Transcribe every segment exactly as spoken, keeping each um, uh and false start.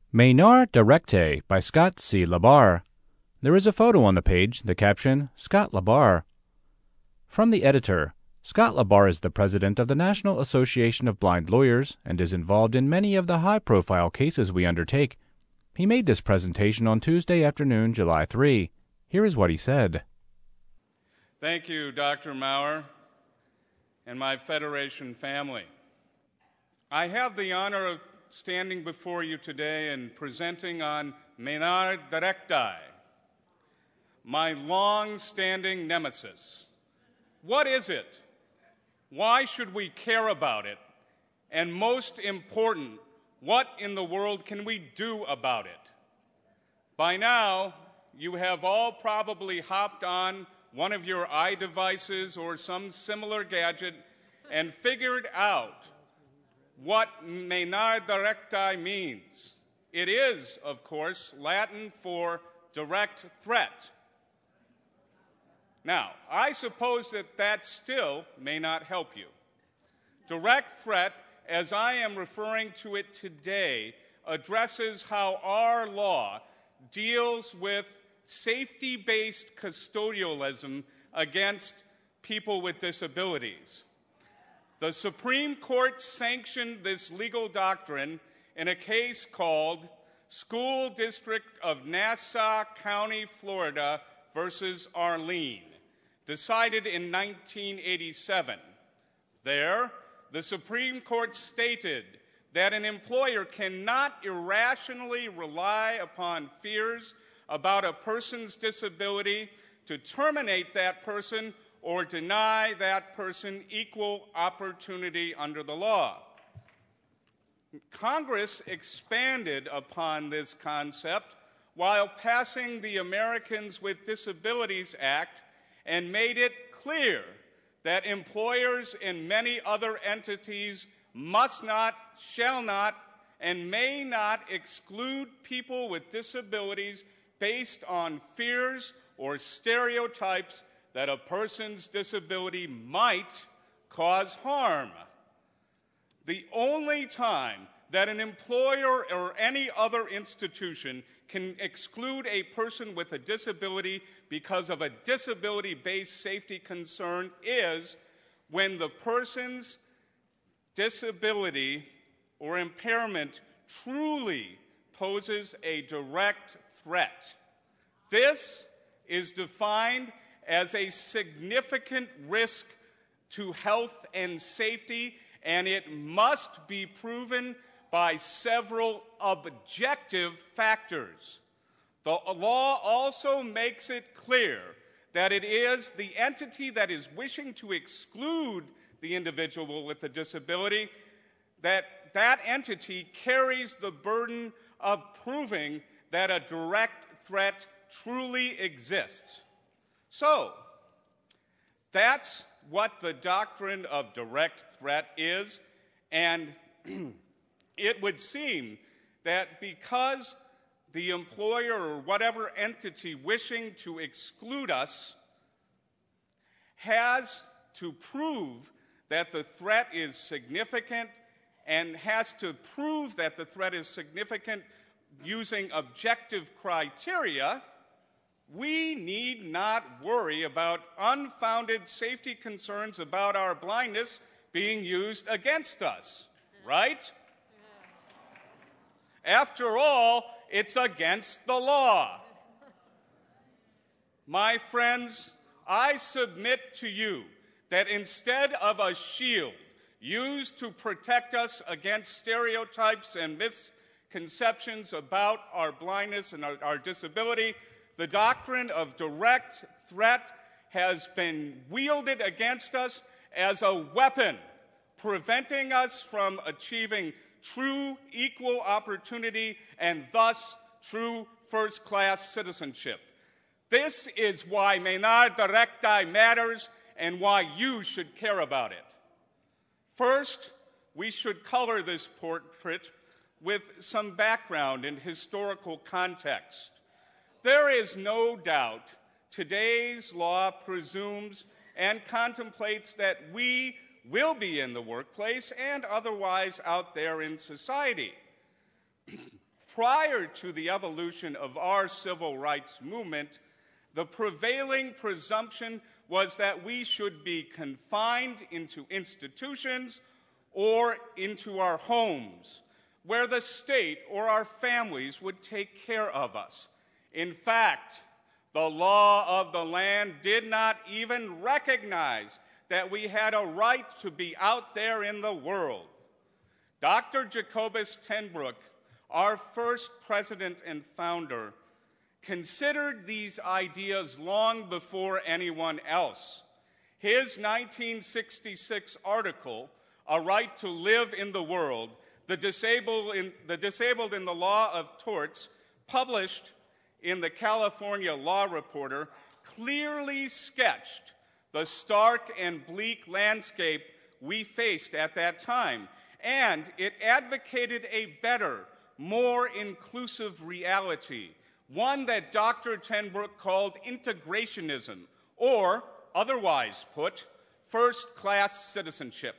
Maynard Directe by Scott C. LaBar. There is a photo on the page, the caption, Scott LaBar. From the editor, Scott LaBar is the president of the National Association of Blind Lawyers and is involved in many of the high-profile cases we undertake. He made this presentation on Tuesday afternoon, July third. Here is what he said. Thank you, Doctor Maurer, and my Federation family. I have the honor of standing before you today and presenting on Maynard Directe, my long-standing nemesis. What is it? Why should we care about it? And most important, what in the world can we do about it? By now, you have all probably hopped on one of your iDevices or some similar gadget and figured out what Maynard Directe means. It is, of course, Latin for direct threat. Now, I suppose that that still may not help you. Direct threat, as I am referring to it today, addresses how our law deals with safety-based custodialism against people with disabilities. The Supreme Court sanctioned this legal doctrine in a case called School District of Nassau County, Florida versus Arlene, decided in nineteen eighty-seven. There, the Supreme Court stated that an employer cannot irrationally rely upon fears about a person's disability to terminate that person or deny that person equal opportunity under the law. Congress expanded upon this concept while passing the Americans with Disabilities Act and made it clear that employers and many other entities must not, shall not, and may not exclude people with disabilities based on fears or stereotypes that a person's disability might cause harm. The only time that an employer or any other institution can exclude a person with a disability because of a disability-based safety concern is when the person's disability or impairment truly poses a direct threat. This is defined as a significant risk to health and safety, and it must be proven by several objective factors. The law also makes it clear that it is the entity that is wishing to exclude the individual with the disability, that that entity carries the burden of proving that a direct threat truly exists. So, that's what the doctrine of direct threat is, and it would seem that because the employer or whatever entity wishing to exclude us has to prove that the threat is significant and has to prove that the threat is significant using objective criteria, we need not worry about unfounded safety concerns about our blindness being used against us, right? After all, it's against the law. My friends, I submit to you that instead of a shield used to protect us against stereotypes and misconceptions about our blindness and our, our disability, the doctrine of direct threat has been wielded against us as a weapon, preventing us from achieving true equal opportunity and thus true first-class citizenship. This is why Maynard Directe matters and why you should care about it. First, we should color this portrait with some background and historical context. There is no doubt today's law presumes and contemplates that we will be in the workplace and otherwise out there in society. prior to the evolution of our civil rights movement, the prevailing presumption was that we should be confined into institutions or into our homes, where the state or our families would take care of us. In fact, the law of the land did not even recognize that we had a right to be out there in the world. Doctor Jacobus ten Broek, our first president and founder, considered these ideas long before anyone else. His nineteen sixty-six article, A Right to Live in the World, the disabled in, the disabled in the Law of Torts, published in the California Law Reporter, clearly sketched the stark and bleak landscape we faced at that time, and it advocated a better, more inclusive reality, one that Doctor ten Broek called integrationism, or, otherwise put, first-class citizenship.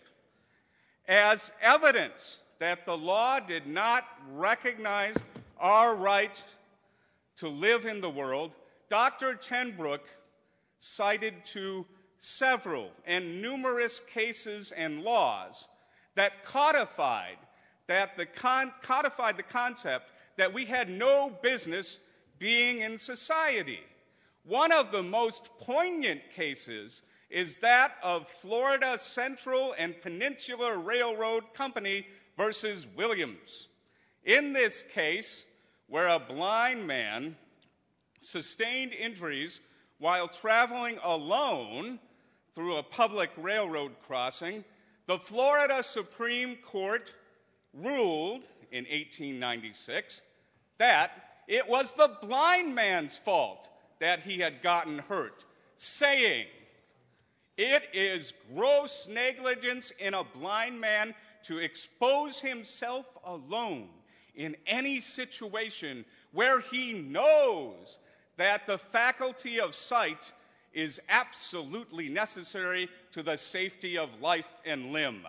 As evidence that the law did not recognize our right to live in the world, Doctor ten Broek cited to several and numerous cases and laws that codified that the con- codified the concept that we had no business being in society. One of the most poignant cases is that of Florida Central and Peninsula Railroad Company versus Williams. In this case, where a blind man sustained injuries while traveling alone through a public railroad crossing, the Florida Supreme Court ruled in eighteen ninety-six that it was the blind man's fault that he had gotten hurt, saying, "It is gross negligence in a blind man to expose himself alone in any situation where he knows that the faculty of sight is absolutely necessary to the safety of life and limb."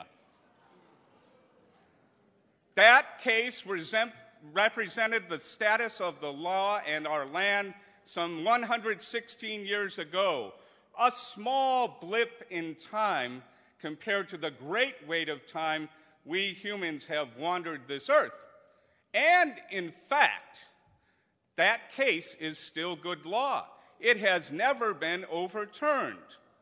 That case resent, represented the status of the law and our land some one hundred sixteen years ago, a small blip in time compared to the great weight of time we humans have wandered this earth. And in fact, that case is still good law. It has never been overturned.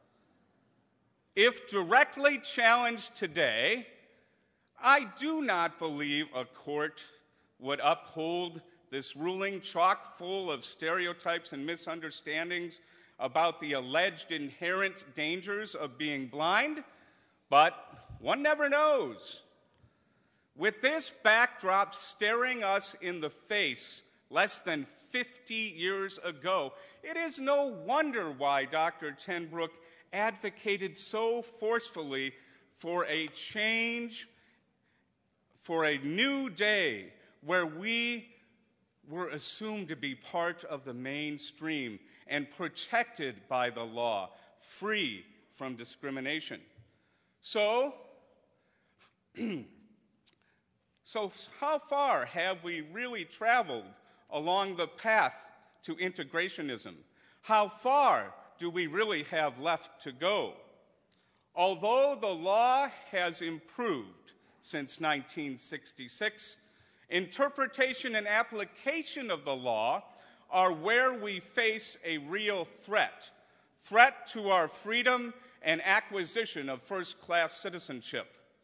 If directly challenged today, I do not believe a court would uphold this ruling chock full of stereotypes and misunderstandings about the alleged inherent dangers of being blind, but one never knows. With this backdrop staring us in the face less than fifty years ago, it is no wonder why Doctor ten Broek advocated so forcefully for a change, for a new day where we were assumed to be part of the mainstream and protected by the law, free from discrimination. So, so how far have we really traveled along the path to integrationism? How far do we really have left to go? Although the law has improved since nineteen sixty-six, interpretation and application of the law are where we face a real threat, threat to our freedom and acquisition of first-class citizenship.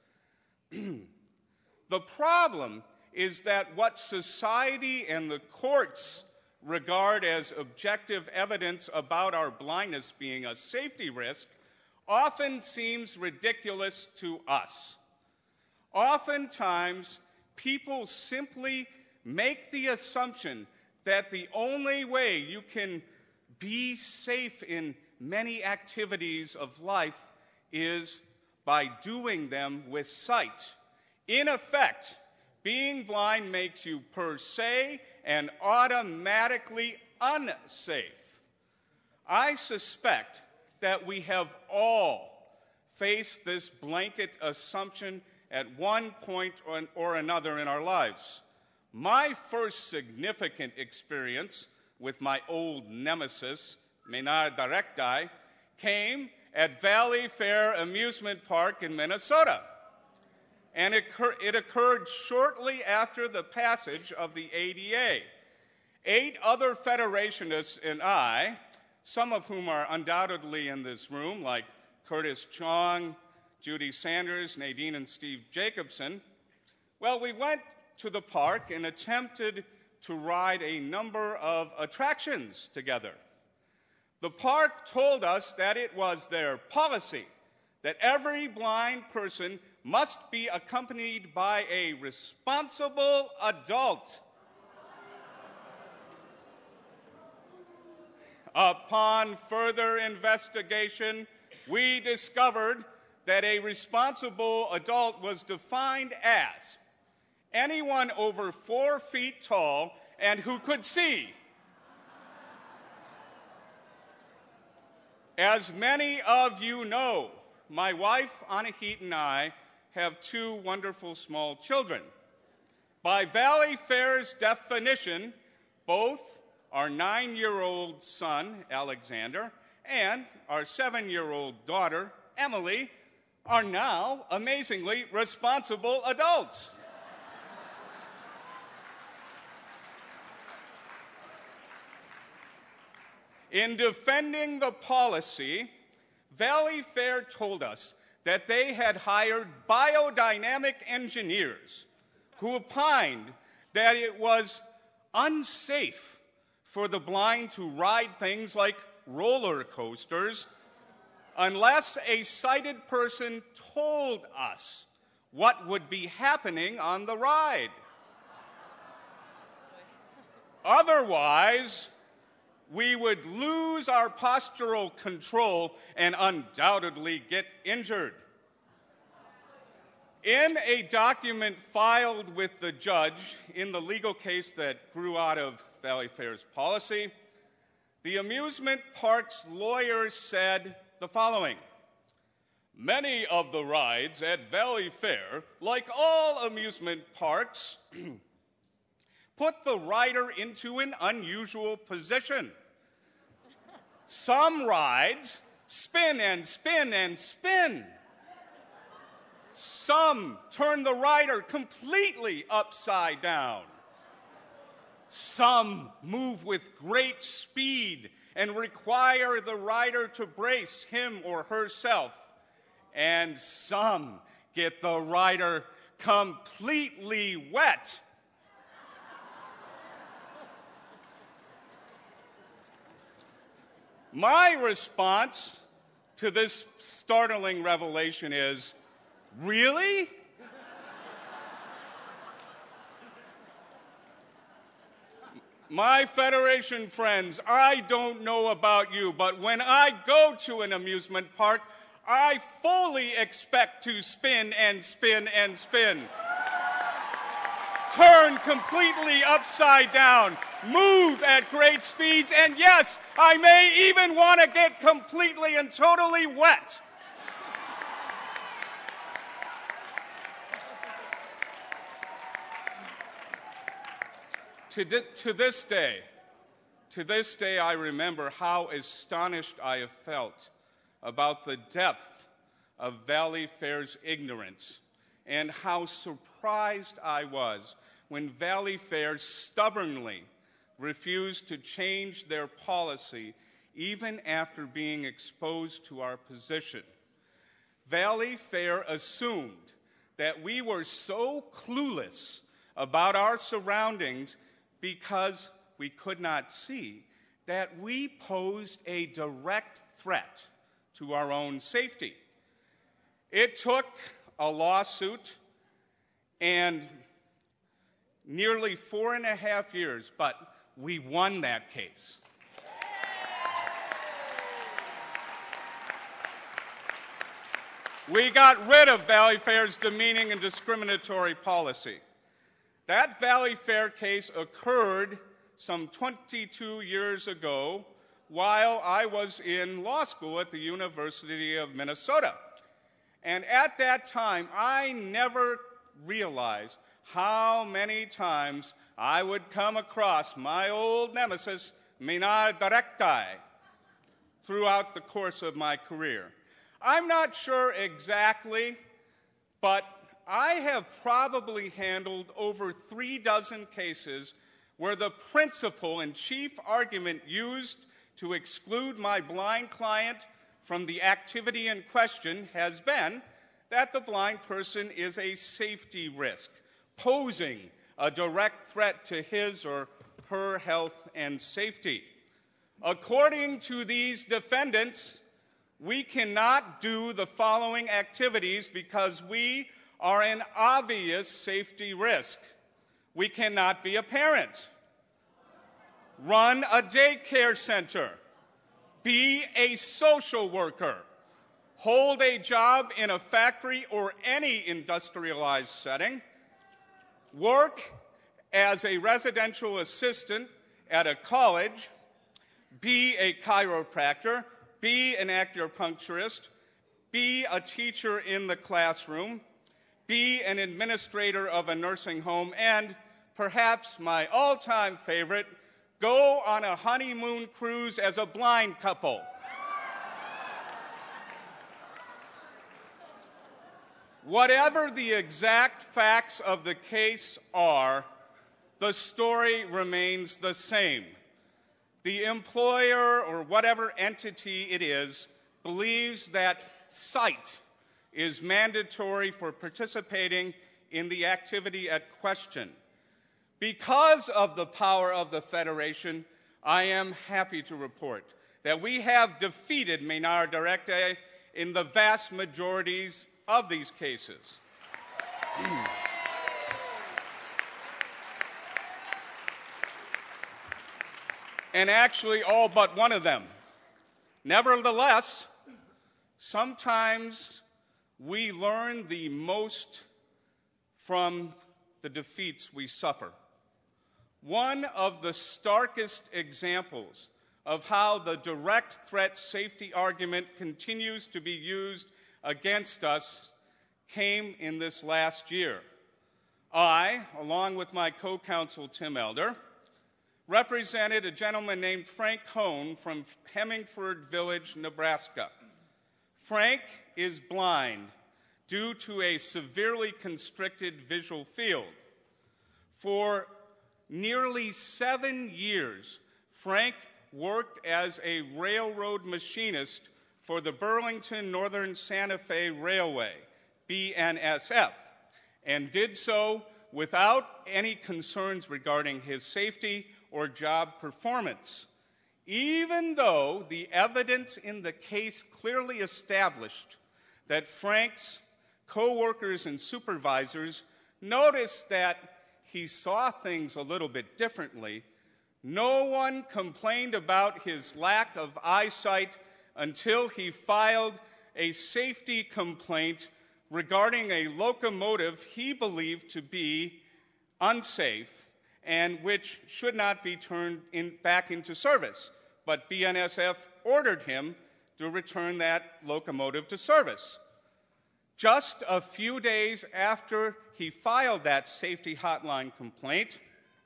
The problem is that what society and the courts regard as objective evidence about our blindness being a safety risk often seems ridiculous to us. Oftentimes, people simply make the assumption that the only way you can be safe in many activities of life is by doing them with sight. In effect, being blind makes you per se and automatically unsafe. I suspect that we have all faced this blanket assumption at one point or another in our lives. My first significant experience with my old nemesis, Menard Directi, came at Valley Fair Amusement Park in Minnesota. And it, occur- it occurred shortly after the passage of the A D A. Eight other Federationists and I, some of whom are undoubtedly in this room, like Curtis Chong, Judy Sanders, Nadine and Steve Jacobson, well, we went to the park and attempted to ride a number of attractions together. The park told us that it was their policy that every blind person must be accompanied by a responsible adult. Upon further investigation, we discovered that a responsible adult was defined as anyone over four feet tall and who could see. As many of you know, my wife, Anahit, and I have two wonderful small children. By Valley Fair's definition, both our nine-year-old son, Alexander, and our seven-year-old daughter, Emily, are now, amazingly, responsible adults. In defending the policy, Valley Fair told us that they had hired biodynamic engineers who opined that it was unsafe for the blind to ride things like roller coasters unless a sighted person told us what would be happening on the ride. Otherwise, we would lose our postural control and undoubtedly get injured. In a document filed with the judge in the legal case that grew out of Valley Fair's policy, the amusement park's lawyer said the following: many of the rides at Valley Fair, like all amusement parks, put the rider into an unusual position. Some rides spin and spin and spin. Some turn the rider completely upside down. Some move with great speed and require the rider to brace him or herself. And some get the rider completely wet. My response to this startling revelation is, really? My Federation friends, I don't know about you, but when I go to an amusement park, I fully expect to spin and spin and spin. Turn completely upside down, move at great speeds, and yes, I may even want to get completely and totally wet. To, to this day, to this day, I remember how astonished I have felt about the depth of Valley Fair's ignorance and how surprised I was when Valley Fair stubbornly refused to change their policy even after being exposed to our position. Valley Fair assumed that we were so clueless about our surroundings because we could not see that we posed a direct threat to our own safety. It took a lawsuit and nearly four and a half years, but we won that case. We got rid of Valley Fair's demeaning and discriminatory policy. That Valley Fair case occurred some twenty-two years ago while I was in law school at the University of Minnesota. And at that time, I never realized how many times I would come across my old nemesis, Menard Directi, throughout the course of my career. I'm not sure exactly, but I have probably handled over three dozen cases where the principal and chief argument used to exclude my blind client from the activity in question has been that the blind person is a safety risk, posing a direct threat to his or her health and safety. According to these defendants, we cannot do the following activities because we are an obvious safety risk. We cannot be a parent, run a daycare center, be a social worker, hold a job in a factory or any industrialized setting, work as a residential assistant at a college, be a chiropractor, be an acupuncturist, be a teacher in the classroom, be an administrator of a nursing home, and perhaps my all-time favorite, go on a honeymoon cruise as a blind couple. Whatever the exact facts of the case are, the story remains the same. The employer, or whatever entity it is, believes that sight is mandatory for participating in the activity at question. Because of the power of the Federation, I am happy to report that we have defeated Menard Directi in the vast majorities of these cases. And actually all but one of them. Nevertheless, sometimes we learn the most from the defeats we suffer. One of the starkest examples of how the direct threat safety argument continues to be used against us came in this last year. I, along with my co-counsel Tim Elder, represented a gentleman named Frank Hone from Hemingford Village, Nebraska. Frank is blind due to a severely constricted visual field. For nearly seven years, Frank worked as a railroad machinist for the Burlington Northern Santa Fe Railway, B N S F, and did so without any concerns regarding his safety or job performance, even though the evidence in the case clearly established that Frank's co-workers and supervisors noticed that he saw things a little bit differently. No one complained about his lack of eyesight until he filed a safety complaint regarding a locomotive he believed to be unsafe and which should not be turned in, back into service. But B N S F ordered him to return that locomotive to service. Just a few days after he filed that safety hotline complaint,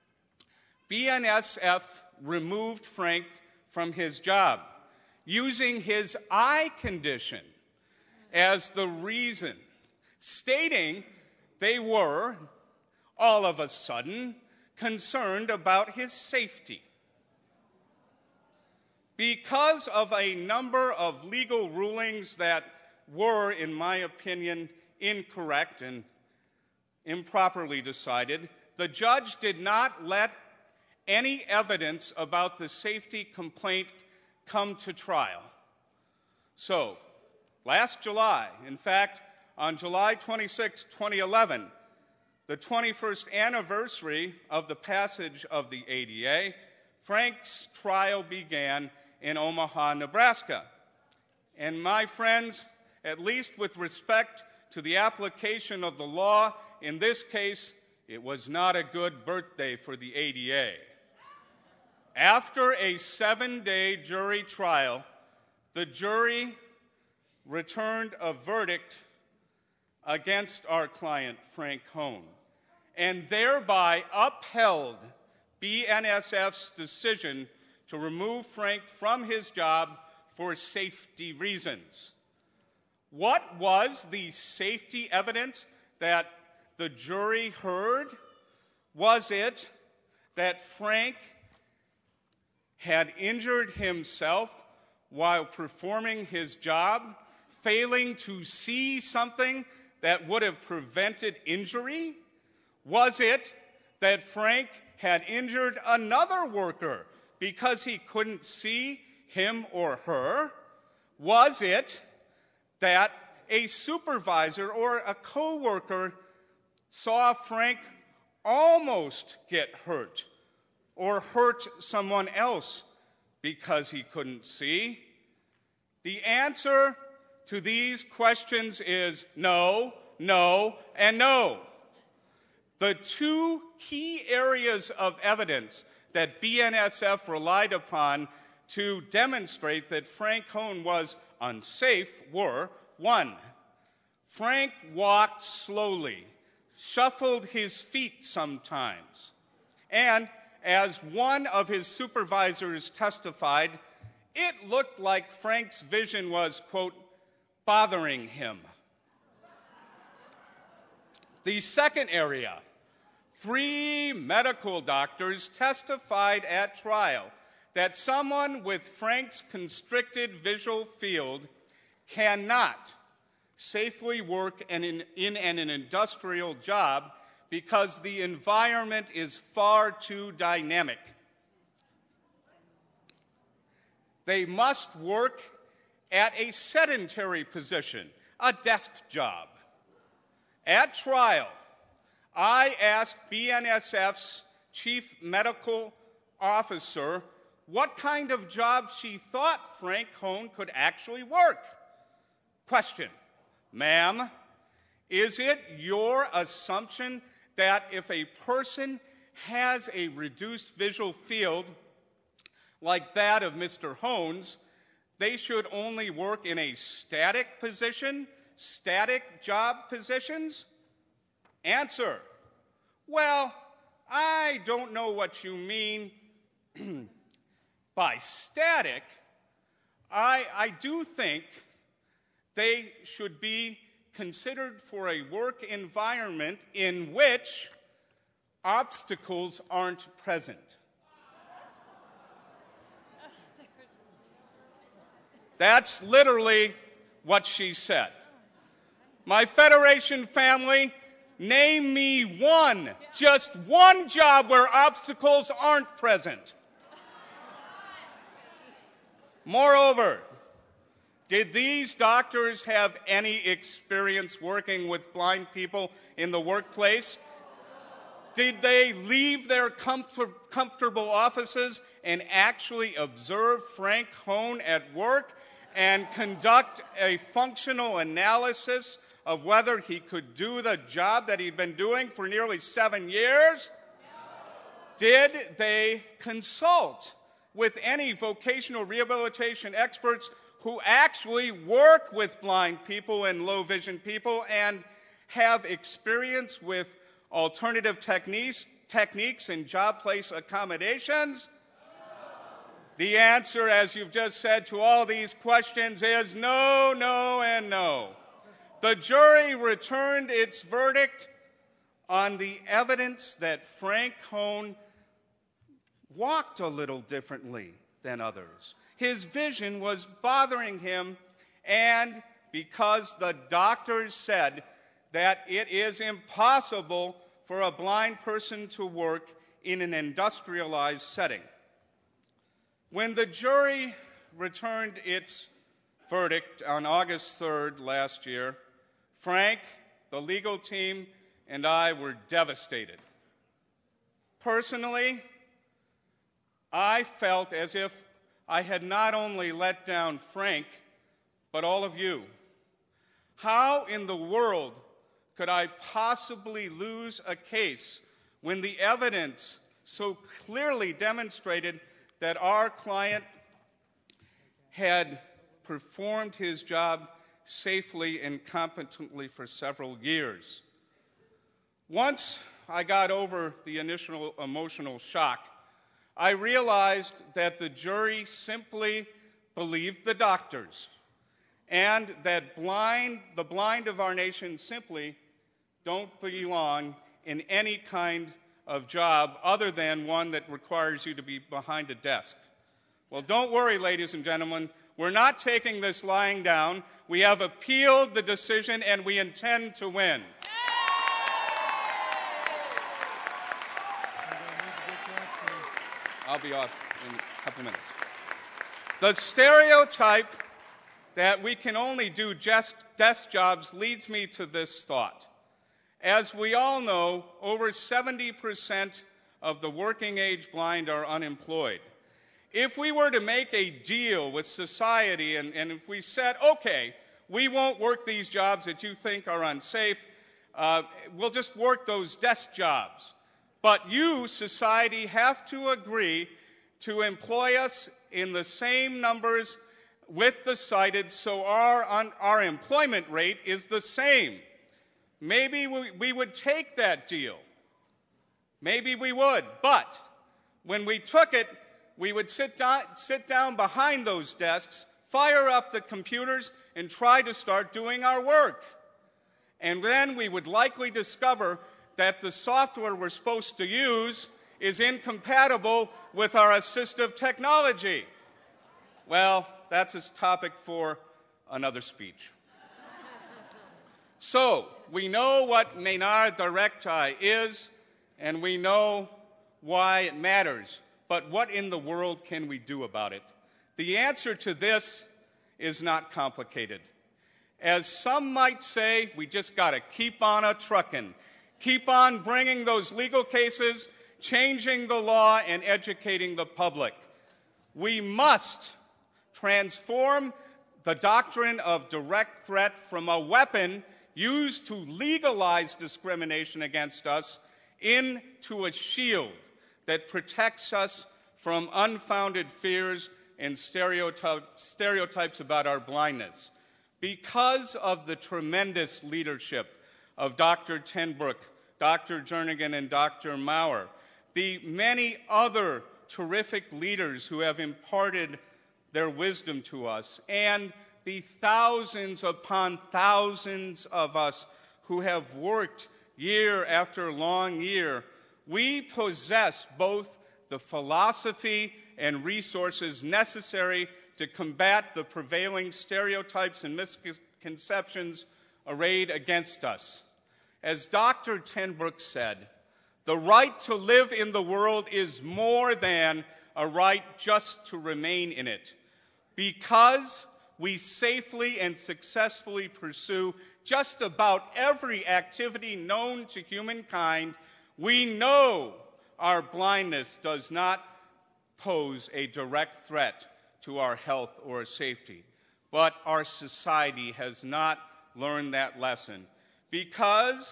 B N S F removed Frank from his job, using his eye condition as the reason, stating they were, all of a sudden, concerned about his safety. Because of a number of legal rulings that were, in my opinion, incorrect and improperly decided, the judge did not let any evidence about the safety complaint come to trial. So, last July, in fact, on July twenty-sixth, twenty eleven, the twenty-first anniversary of the passage of the A D A, Frank's trial began in Omaha, Nebraska. And my friends, at least with respect to the application of the law, in this case, it was not a good birthday for the A D A. After a seven-day jury trial, the jury returned a verdict against our client, Frank Hone. and thereby upheld B N S F's decision to remove Frank from his job for safety reasons. What was the safety evidence that the jury heard? Was it that Frank had injured himself while performing his job, failing to see something that would have prevented injury? Was it that Frank had injured another worker because he couldn't see him or her? Was it that a supervisor or a coworker saw Frank almost get hurt or hurt someone else because he couldn't see? The answer to these questions is no, no, and no. The two key areas of evidence that B N S F relied upon to demonstrate that Frank Hone was unsafe were, one, Frank walked slowly, shuffled his feet sometimes, and as one of his supervisors testified, it looked like Frank's vision was, quote, bothering him. The second area, three medical doctors testified at trial that someone with Frank's constricted visual field cannot safely work in an, in an industrial job because the environment is far too dynamic. They must work at a sedentary position, a desk job. At trial, I asked B N S F's chief medical officer what kind of job she thought Frank Hone could actually work. Question, ma'am, is it your assumption that if a person has a reduced visual field like that of Mister Hone's, they should only work in a static position, static job positions? Answer, well, I don't know what you mean by static. I, I do think they should be considered for a work environment in which obstacles aren't present. That's literally what she said. My Federation family, name me one, just one job where obstacles aren't present. Moreover, did these doctors have any experience working with blind people in the workplace? Did they leave their comfort, comfortable offices and actually observe Frank Hone at work and conduct a functional analysis of whether he could do the job that he'd been doing for nearly seven years? Did they consult with any vocational rehabilitation experts who actually work with blind people and low vision people and have experience with alternative techniques, techniques and job place accommodations? The answer, as you've just said, to all these questions is no, no, and no. The jury returned its verdict on the evidence that Frank Hone walked a little differently than others. His vision was bothering him, and because the doctors said that it is impossible for a blind person to work in an industrialized setting. When the jury returned its verdict on August third last year, Frank, the legal team, and I were devastated. Personally, I felt as if I had not only let down Frank, but all of you. How in the world could I possibly lose a case when the evidence so clearly demonstrated that our client had performed his job safely and competently for several years? Once I got over the initial emotional shock, I realized that the jury simply believed the doctors, and that blind, the blind of our nation simply don't belong in any kind of job other than one that requires you to be behind a desk. Well, don't worry, ladies and gentlemen. We're not taking this lying down. We have appealed the decision, and we intend to win. I'll be off in a couple minutes. The stereotype that we can only do just desk jobs leads me to this thought. As we all know, over seventy percent of the working age blind are unemployed. If we were to make a deal with society and, and if we said, okay, we won't work these jobs that you think are unsafe, uh, we'll just work those desk jobs. But you, society, have to agree to employ us in the same numbers with the sighted, so our, un, our employment rate is the same. Maybe we, we would take that deal. Maybe we would. But when we took it, we would sit down, sit down behind those desks, fire up the computers, and try to start doing our work. And then we would likely discover that the software we're supposed to use is incompatible with our assistive technology. Well, that's a topic for another speech. So, we know what Maynard Directi is, and we know why it matters. But what in the world can we do about it? The answer to this is not complicated. As some might say, we just got to keep on a truckin'. Keep on bringing those legal cases, changing the law, and educating the public. We must transform the doctrine of direct threat from a weapon used to legalize discrimination against us into a shield that protects us from unfounded fears and stereotype, stereotypes about our blindness. Because of the tremendous leadership of Doctor Tenbrook, Doctor Jernigan, and Doctor Maurer, the many other terrific leaders who have imparted their wisdom to us, and the thousands upon thousands of us who have worked year after long year, we possess both the philosophy and resources necessary to combat the prevailing stereotypes and misconceptions arrayed against us. As Doctor Tenbrook said, the right to live in the world is more than a right just to remain in it. Because we safely and successfully pursue just about every activity known to humankind, we know our blindness does not pose a direct threat to our health or safety. But our society has not learned that lesson. Because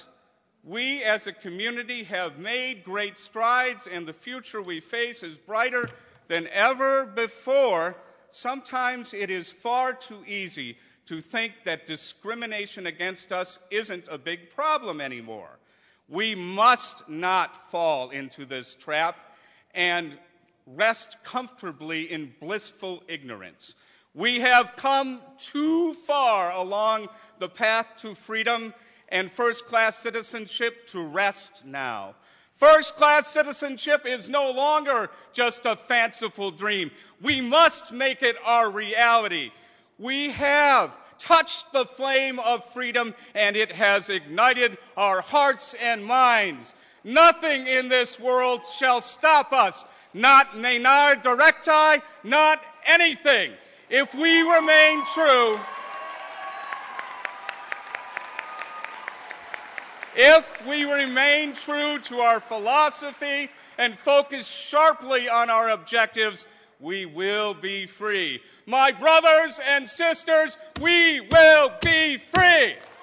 we as a community have made great strides and the future we face is brighter than ever before, sometimes it is far too easy to think that discrimination against us isn't a big problem anymore. We must not fall into this trap and rest comfortably in blissful ignorance. We have come too far along the path to freedom and first-class citizenship to rest now. First-class citizenship is no longer just a fanciful dream. We must make it our reality. We have touched the flame of freedom, and it has ignited our hearts and minds. Nothing in this world shall stop us. Not Maynard Directi, not anything. If we remain true, if we remain true to our philosophy and focus sharply on our objectives, we will be free. My brothers and sisters, we will be free.